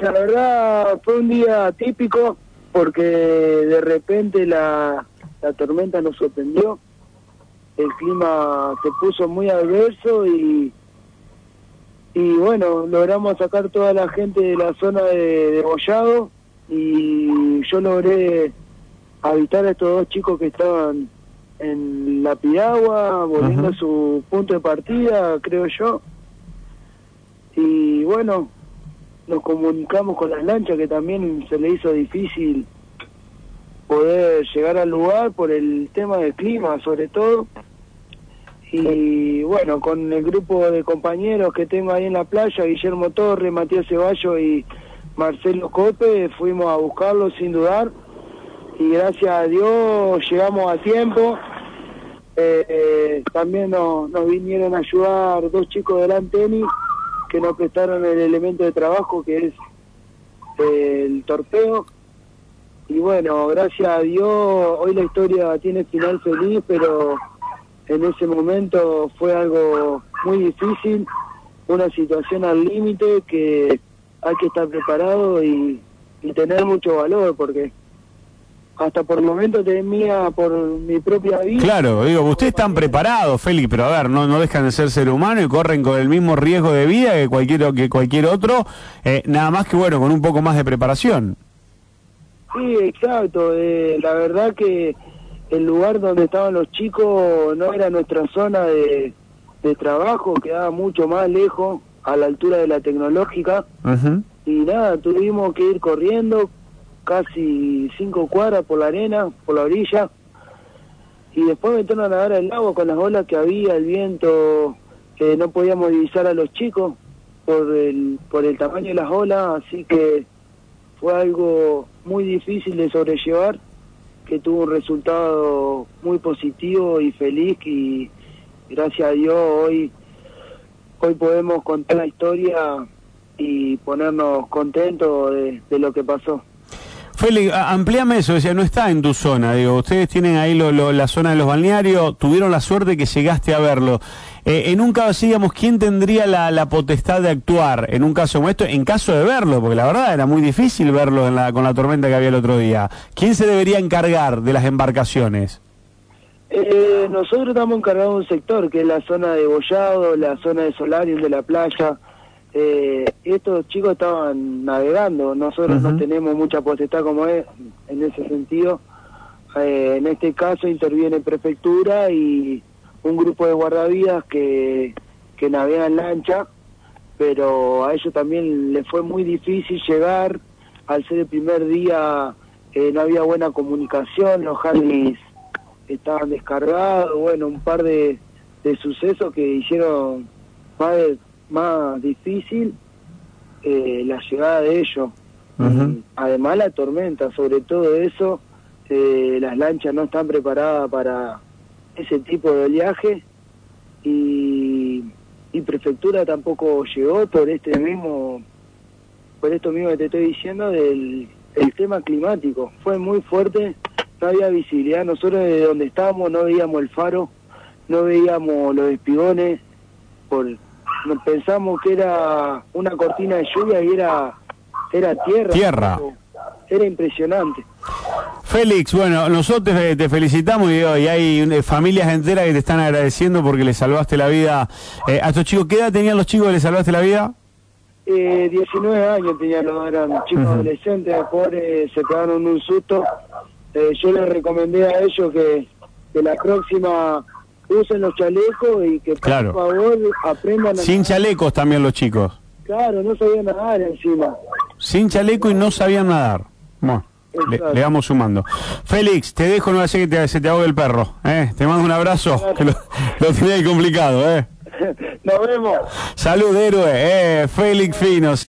La verdad fue un día típico porque de repente la tormenta nos sorprendió, el clima se puso muy adverso y bueno, logramos sacar toda la gente de la zona de Bollado y yo logré habitar a estos dos chicos que estaban en la Piragua, volviendo a su punto de partida, creo yo. Y bueno, nos comunicamos con las lanchas, que también se le hizo difícil poder llegar al lugar por el tema del clima, sobre todo. Y bueno, con el grupo de compañeros que tengo ahí en la playa, Guillermo Torres, Matías Ceballos y Marcelo Cope, fuimos a buscarlos sin dudar. Y gracias a Dios llegamos a tiempo. También nos vinieron a ayudar dos chicos del Anteni que nos prestaron el elemento de trabajo, que es el torpeo. Y bueno, gracias a Dios hoy la historia tiene final feliz, pero en ese momento fue algo muy difícil, una situación al límite que hay que estar preparado y tener mucho valor, porque hasta por el momento temía por mi propia vida. Claro, digo, ustedes están preparados, Félix, pero a ver, no dejan de ser ser humano y corren con el mismo riesgo de vida que cualquier otro, nada más que bueno, con un poco más de preparación. Sí, exacto, la verdad que el lugar donde estaban los chicos no era nuestra zona de trabajo, quedaba mucho más lejos, a la altura de la Tecnológica. Y nada, tuvimos que ir corriendo casi 5 cuadras por la arena, por la orilla, y después meternos a nadar al agua con las olas que había, el viento, que no podíamos divisar a los chicos por el tamaño de las olas, así que fue algo muy difícil de sobrellevar, que tuvo un resultado muy positivo y feliz, y gracias a Dios hoy podemos contar la historia y ponernos contentos de lo que pasó. Félix, amplíame eso, decía, no está en tu zona, digo, ustedes tienen ahí la zona de los balnearios, tuvieron la suerte que llegaste a verlo. En un caso así, digamos, ¿quién tendría la potestad de actuar en un caso como esto, en caso de verlo? Porque la verdad era muy difícil verlo con la tormenta que había el otro día. ¿Quién se debería encargar de las embarcaciones? Nosotros estamos encargados de un sector, que es la zona de Bollado, la zona de Solarium, de la playa. Estos chicos estaban navegando, nosotros no tenemos mucha potestad como es en ese sentido. En este caso interviene prefectura y un grupo de guardavidas que navegan lancha, pero a ellos también les fue muy difícil llegar, al ser el primer día no había buena comunicación, los Harleys estaban descargados, bueno, un par de sucesos que hicieron más difícil la llegada de ellos. Además la tormenta, sobre todo eso, las lanchas no están preparadas para ese tipo de viaje y prefectura tampoco llegó por esto mismo que te estoy diciendo del tema climático. Fue muy fuerte, no había visibilidad, nosotros de donde estábamos no veíamos el faro, no veíamos los espigones, pensamos que era una cortina de lluvia y era tierra. Era impresionante. Félix, bueno, nosotros te felicitamos y hay familias enteras que te están agradeciendo porque le salvaste la vida a estos chicos. ¿Qué edad tenían los chicos que le salvaste la vida? 19 años tenían, eran chicos adolescentes, pobres, se pegaron un susto. Yo les recomendé a ellos que la próxima usen los chalecos y que por favor aprendan a sin nadar. Chalecos también los chicos. Claro, no sabían nadar encima. Sin chaleco y no sabían nadar. Bueno, le vamos sumando. Félix, te dejo, no hace que se te ahogue el perro. Te mando un abrazo, que lo tenés complicado. Nos vemos. Salud, héroe. Félix Finos.